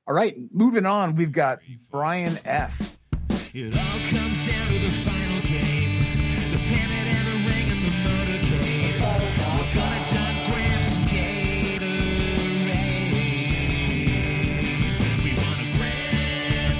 All right, moving on, we've got Brian F. It all comes down to the final game. The pennant and the ring and the motorcade. We're gonna turn grams and Gatorade. We want a grand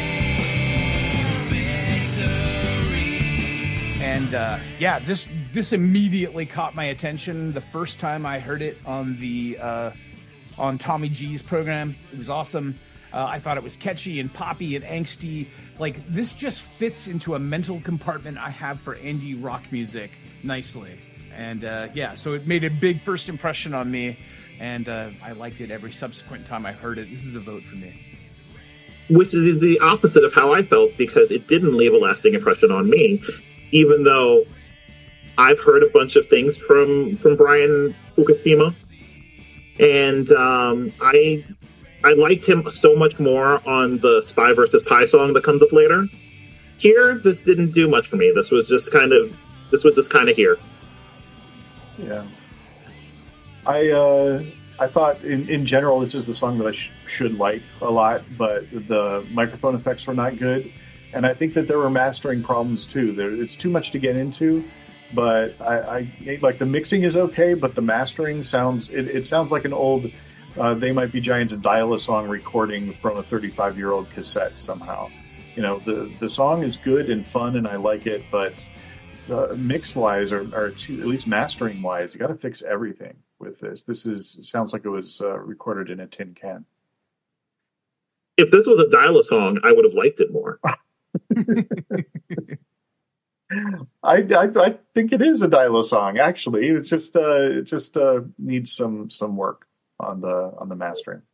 parade victory. And this immediately caught my attention the first time I heard it on the on Tommy G's program. It was awesome. I thought it was catchy and poppy and angsty. Like, this just fits into a mental compartment I have for indie rock music nicely. And so it made a big first impression on me, and I liked it every subsequent time I heard it. This is a vote for me. Which is the opposite of how I felt, because it didn't leave a lasting impression on me, even though I've heard a bunch of things from Brian Fukushima, and I liked him so much more on the Spy vs. Pie song that comes up later. Here, this didn't do much for me. This was just kind of here. Yeah, I thought in general this is the song that I should like a lot, but the microphone effects were not good, and I think that there were mastering problems too. It's too much to get into, but I like the mixing is okay, but the mastering sounds like an old They Might Be Giants Dial-A-Song recording from a 35-year-old cassette somehow. You know, the song is good and fun and I like it, but mix-wise or at least mastering-wise, you got to fix everything with this. Sounds like it was recorded in a tin can. If this was a Dial-A-Song, I would have liked it more. I think it is a Dial-A-Song, actually. It's just it needs some work on the mastering.